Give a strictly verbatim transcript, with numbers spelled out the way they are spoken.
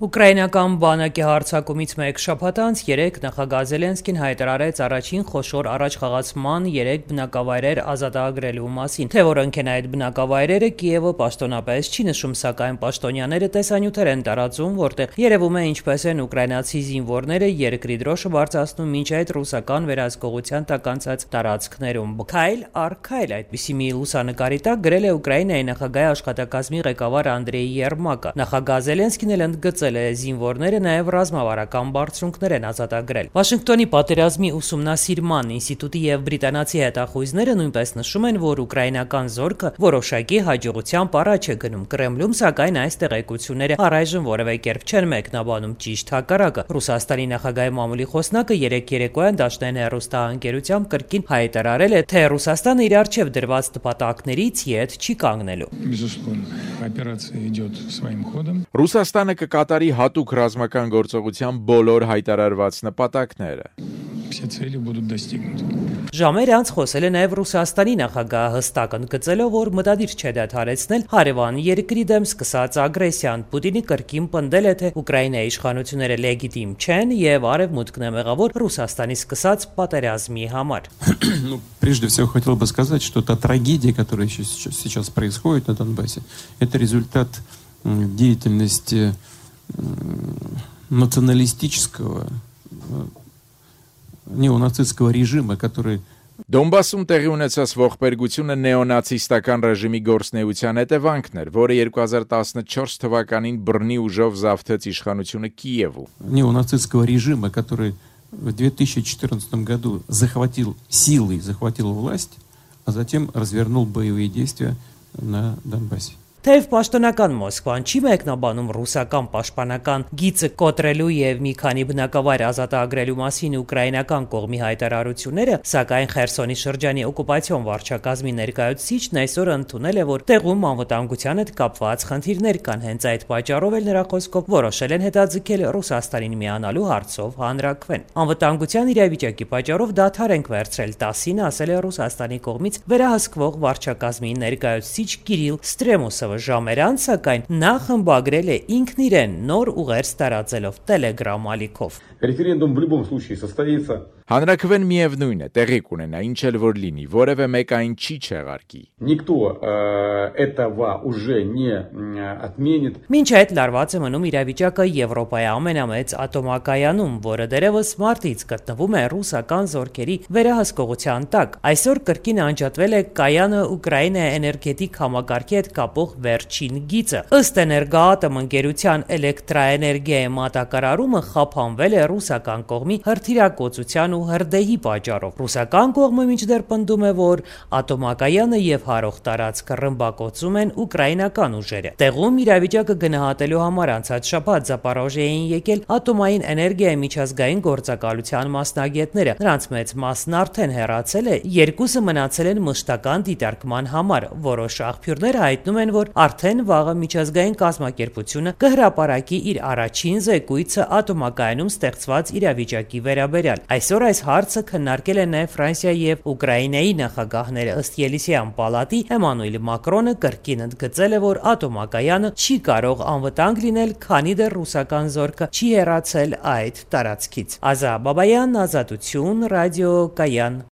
Ուկրաինական բանակի հարձակումից մեկ շաբաթ անց երեկ նախագահ Զելենսկին հայտարարեց առաջին խոշոր առաջխաղացման երեք բնակավայրեր ազատագրելու մասին, թե որոնք են այդ բնակավայրերը Կիևը պաշտոնապես չի նշում, սակայն պաշտոնյաները տեսանյութեր են տարածում, որտեղ երևում է ինչպես են ուկրաինացի զինվորները երկրի դրոշը բարձրացնում մինչ այդ ռուսական վերահսկողության տակ անցած տարածքներում։ Քայլ առ քայլ այդպիսի մի լուսանկարի տակ գրել է Ուկրաինայի նախագահի աշխատակազմի ղեկավար Անդրեյ Երմակը։ Նախագահ Զելենսկին էլ ընդգծել զինվորները նաև ռազմավարական բարձունքներ են ազատագրել։ Վաշինգտոնի պատերազմի ուսումնասիրման ինստիտուտի եւ բրիտանացի հետախույզները նույնպես նշում են, որ ուկրաինական զորքը որոշակի հաջողությամբ առաջ է գնում Կրեմլում, սակայն այս տեղեկությունները առայժմ որևէ կերպ չեն մեկնաբանում ճիշտ հակառակը։ Ռուսաստանի նախագահի մամուլի խոսնակը երեկ երեկոյան Դաշնային հեռուստաընկերությամբ կրկին հայտարարել է, թե Ռուսաստանը իր առջև դրված նպատակներից ետ չի կանգնելու։ Ռուսաստանը կկատարի հատուկ ռազմական գործողության բոլոր հայտարարված նպատակները։ Ժամեր անց խոսել է նաև Ռուսաստանի նախագահը, հստակ ընդգծելով, որ մտադիր չէ դադարեցնել հարևան երկրի դեմ սկսած ագրեսիան։ Պուտինի կրկին պնդել է, թե Ուկրաինայի իշխանությունները լեգիտիմ չեն եւ արևմուտքն է մեղավոր Ռուսաստանի սկսած պատերազմի համար։ Прежде всего хотел бы сказать, что та трагедия, которая сейчас происходит на Донбассе, это результат деятельности националистического неонацистского режима, который Դոնբասում տեղի ունեցած ողբերգությունը նեոնացիստական ռեժիմի գործունեության հետևանքն էր, որը երկու հազար տասնչորս թվականին բռնի ուժով զավթեց իշխանությունը Կիևу. неонацистского режима, который в две тысячи четырнадцатом году захватил силой, захватил власть, а затем развернул боевые действия на Донбассе. Թեև պաշտոնական Մոսկվան չի մեկնաբանում ռուսական պաշտպանական գիծը կոտրելու եւ մի քանի բնակավայր ազատագրելու մասին ուկրաինական կողմի հայտարարությունները, սակայն Խերսոնի շրջանի օկուպացիոն վարչակազմի ներկայացուցիչն այսօր ընդունել է, որ տեղում անվտանգության հետ կապված խնդիրներ կան, հենց այդ պատճառով էլ նրա խոսքով որոշել են հետաձգել Ռուսաստանին միանալու հարցով հանրաքվեն։ Անվտանգության իրավիճակի պատճառով դադար ենք վերցրել տասին, ասել է Ռուսաստանի կողմից վերահսկվող վարչակազմի ներկայացուցիչ Կիրիլ Ստրեմոսովը ժամեր անց, սակայն նա խմբագրել է ինքն իրեն նոր ուղերձ տարածելով Telegram ալիքով։ Ռեֆերենդում в любом случае состоится. Հանրաքվեն միևնույն է, տեղի կունենա, ինչ էլ որ լինի, որևէ մեկ այն չի չեղարկի։ Никто этого уже не отменит. Մինչ այդ լարված է մնում իրավիճակը Եվրոպայի ամենամեծ ատոմակայանում, որը դերևս մարտից գտնվում է ռուսական զորքերի վերահսկողության տակ։ Այսօր կրկին անջատվել է կայանը Ուկրաինայի էներգետիկ համակարգի հետ կապող վերջին գիծը։ Ըստ Էներգոատոմ ընկերության էլեկտրաէներգիայի մատակարարումը խափանվել է ռուսական կողմի հրթիռակոծության ու հրդեհի պատճառով։ Ռուսական կողմը մինչդեռ պնդում է, որ ատոմակայանը եւ հարող տարածքը ռմբակոծում են ուկրաինական ուժերը։ Տեղում իրավիճակը գնահատելու համար անցած շաբաթ Զապորոժիա էին եկել ատոմային էներգիայի միջազգային գործակալության մասնագետները։ Նրանց մեծ մասն արդեն հեռացել է, երկուսը մնացել են մշտական դիտարկման համար։ Որոշ աղբյուրներ հայտնում են, որ արդեն վաղը միջազգային կազմակերպությունը կհրապարակի իր առաջին զեկույցը ատոմակայանում ստեղծված իրավիճակի վերաբերյալ։ Այսօր այս հարցը քննարկել են նաև Ֆրանսիայի եւ Ուկրաինայի նախագահները։ Ըստ Ելիսեյան պալատի Էմանուել Մակրոնը կրկին ընդգծել է, որ ատոմակայանը չի կարող անվտանգ լինել, քանի դեռ ռուսական զորքը չի հեռացել այդ տարածքից։ Ազա Բաբայան, Ազատություն, Ռադիո Կայան։